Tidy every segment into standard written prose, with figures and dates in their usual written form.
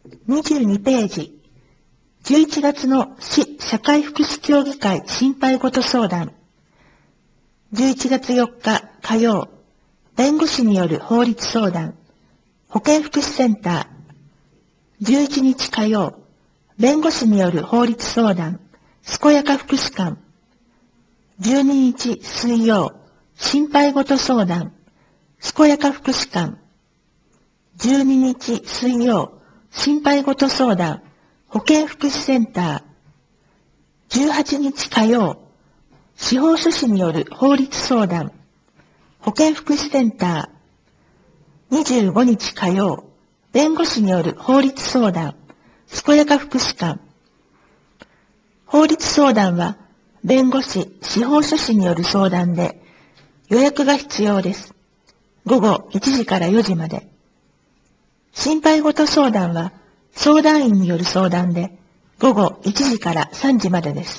22ページ。11月の市社会福祉協議会心配事相談。11月4日火曜、弁護士による法律相談。保健福祉センター。11日火曜、弁護士による法律相談。健やか福祉館。12日水曜、心配事相談。健やか福祉館。12日水曜、心配事相談。保健福祉センター。18日火曜、司法書士による法律相談。保健福祉センター。25日火曜、弁護士による法律相談。健やか福祉館。法律相談は、弁護士、司法書士による相談で、予約が必要です。午後1時から4時まで。心配事相談は、相談員による相談で、午後1時から3時までです。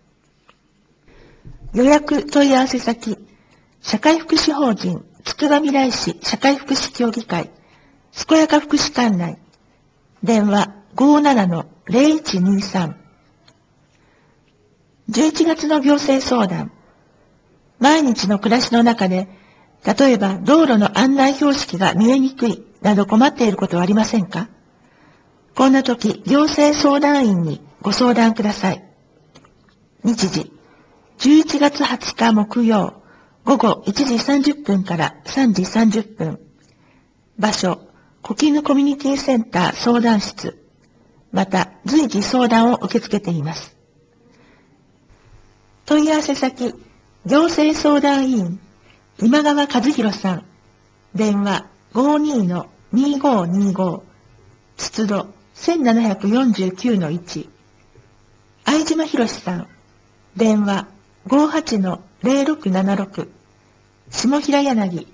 予約問い合わせ先、社会福祉法人、つくばみらい市社会福祉協議会、健やか福祉館内、電話 57-0123。11月の行政相談。毎日の暮らしの中で、例えば道路の案内標識が見えにくいなど困っていることはありませんか？こんな時、行政相談員にご相談ください。日時、11月20日木曜、午後1時30分から3時30分。場所、小絹コミュニティセンター相談室。また、随時相談を受け付けています。問い合わせ先、行政相談委員、今川和弘さん。電話 52-2525。出土 1749-1。相島博さん。電話 58-0676。下平柳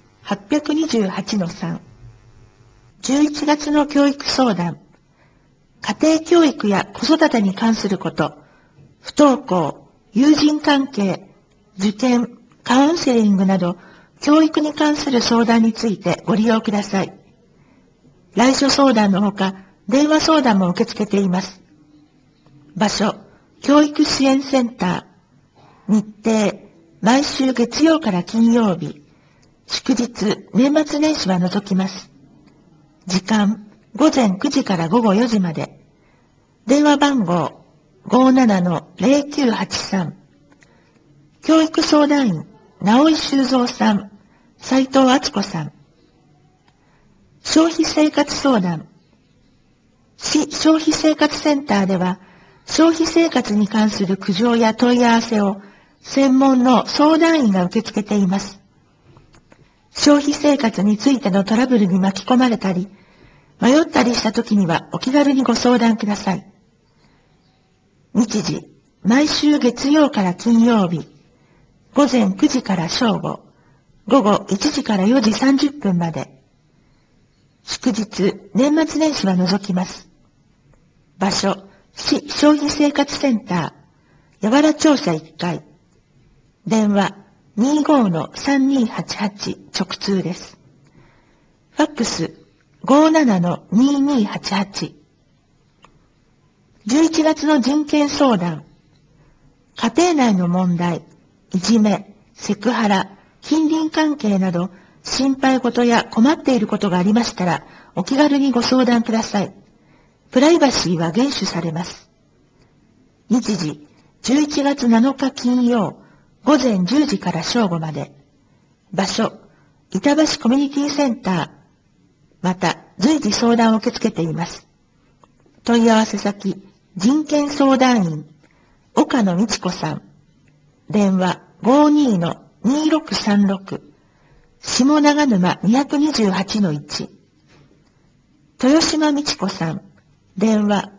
828-3。11月の教育相談。家庭教育や子育てに関すること、不登校、友人関係、受験、カウンセリングなど、教育に関する相談についてご利用ください。来所相談のほか、電話相談も受け付けています。場所、教育支援センター。日程、毎週月曜から金曜日。祝日、年末年始は除きます。時間、午前9時から午後4時まで。電話番号、57-0983。教育相談員、直井修造さん、斉藤敦子さん。消費生活相談。市消費生活センターでは、消費生活に関する苦情や問い合わせを専門の相談員が受け付けています。消費生活についてのトラブルに巻き込まれたり、迷ったりした時にはお気軽にご相談ください。日時、毎週月曜から金曜日、午前9時から正午、午後1時から4時30分まで。祝日、年末年始は除きます。場所、市消費生活センター、八原庁舎1階。電話、25-3288直通です。ファックス、57-2288。11月の人権相談。家庭内の問題、いじめ、セクハラ、近隣関係など、心配事や困っていることがありましたら、お気軽にご相談ください。プライバシーは厳守されます。日時、11月7日金曜、午前10時から正午まで。場所、板橋コミュニティセンター。また、随時相談を受け付けています。問い合わせ先、人権相談員、岡野美智子さん。電話 52-2636。下長沼228-1。豊島美智子さん。電話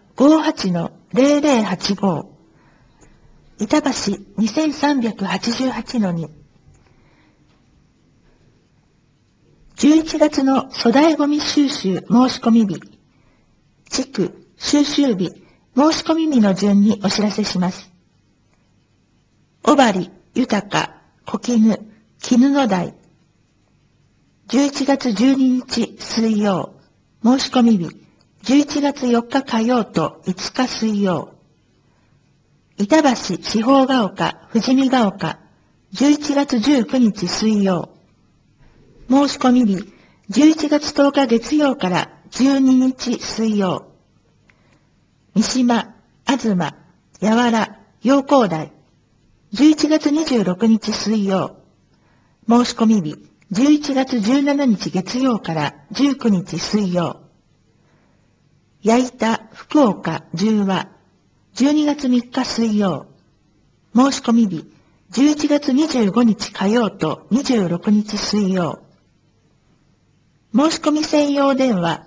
58-0085。板橋2388-2。11月の粗大ごみ収集申し込み日。地区収集日申し込み日の順にお知らせします。小針、豊、小絹、絹の台。11月12日水曜、申し込み日、 11月4日火曜と5日水曜。板橋四方ヶ丘富士見ヶ丘11月19日水曜。申し込み日11月10日月曜から12日水曜。三島、東、八原、陽光台11月26日水曜。申し込み日11月17日月曜から19日水曜。矢板、福岡、十和12月3日水曜。申し込み日11月25日火曜と26日水曜。申し込み専用電話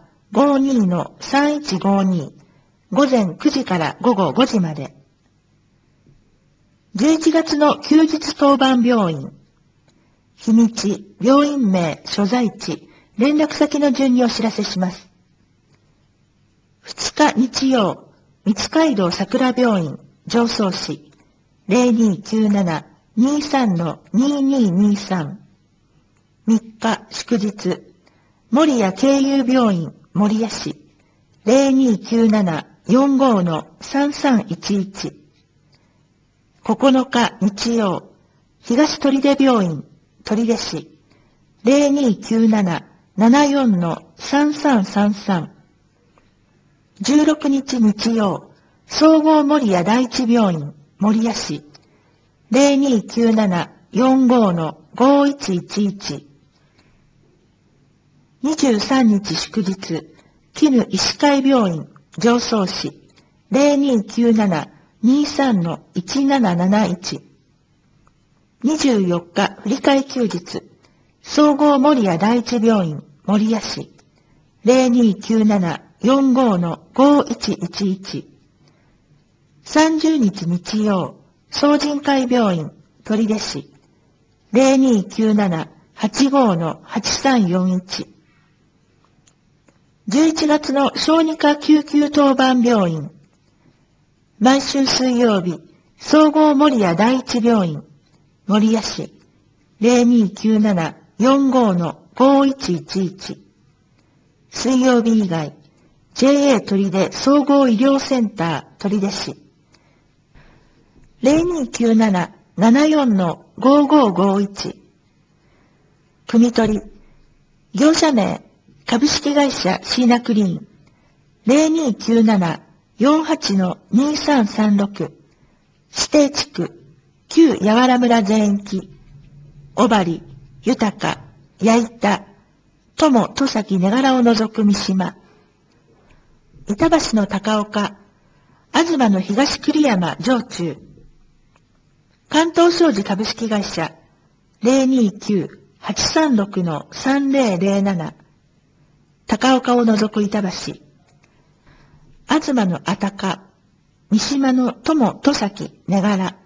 52-3152 午前9時から午後5時まで。11月の休日当番病院。日にち、病院名、所在地、連絡先の順にお知らせします。2日日曜、三街道桜病院、常総市、0297-23-2223。3日祝日、守谷経由病院、守谷市、0297-45-3311。9日日曜、東取手病院、取手市、0297-74-3333。16日日曜、総合守谷第一病院、守谷市、0297-45-5111。23日祝日、絹医師会病院、常総市、0297-23-1771。24日振替休日、総合守谷第一病院、守谷市、0297-45-5111。30日日曜、総人会病院、取手市、0297-85-8341。11月の小児科救急当番病院。毎週水曜日、総合守谷第一病院、守谷市、0297-45-5111。水曜日以外、JA 取手総合医療センター取手市、0297-74-5551。組取り、業者名、株式会社シーナクリーン、0297-48-2336。指定地区、旧八原村全域、小針、豊、矢板、友、戸崎、根柄を除く三島。板橋の高岡、東の東栗山、上中。関東商事株式会社、029-836-3007。高岡を除く板橋。東のあたか、三島の友、戸崎、根柄。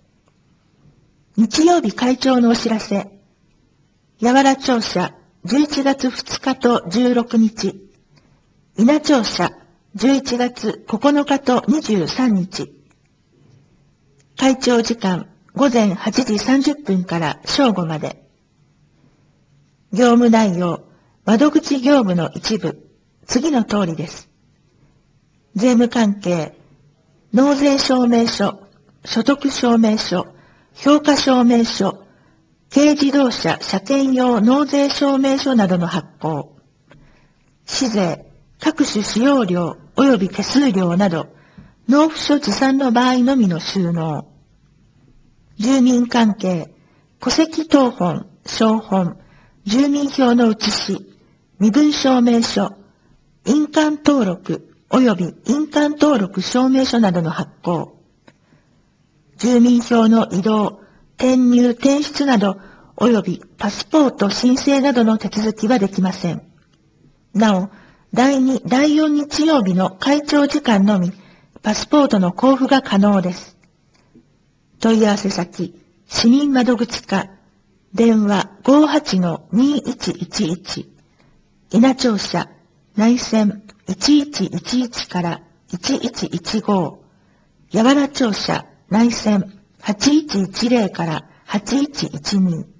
日曜日会長のお知らせ。八原庁舎、11月2日と16日。稲庁舎、11月9日と23日。会長時間、午前8時30分から正午まで。業務内容、窓口業務の一部、次の通りです。税務関係、納税証明書、所得証明書、評価証明書、軽自動車車検用納税証明書などの発行。市税、各種使用料及び手数料など、納付書持参の場合のみの収納。住民関係、戸籍謄本、証本、住民票の写し、身分証明書、印鑑登録及び印鑑登録証明書などの発行。住民票の移動、転入・転出など、及びパスポート申請などの手続きはできません。なお、第2、第4日曜日の会長時間のみ、パスポートの交付が可能です。問い合わせ先、市民窓口課、電話 58-2111、稲庁舎、内線1111から1115、八原庁舎、内線8110から8112。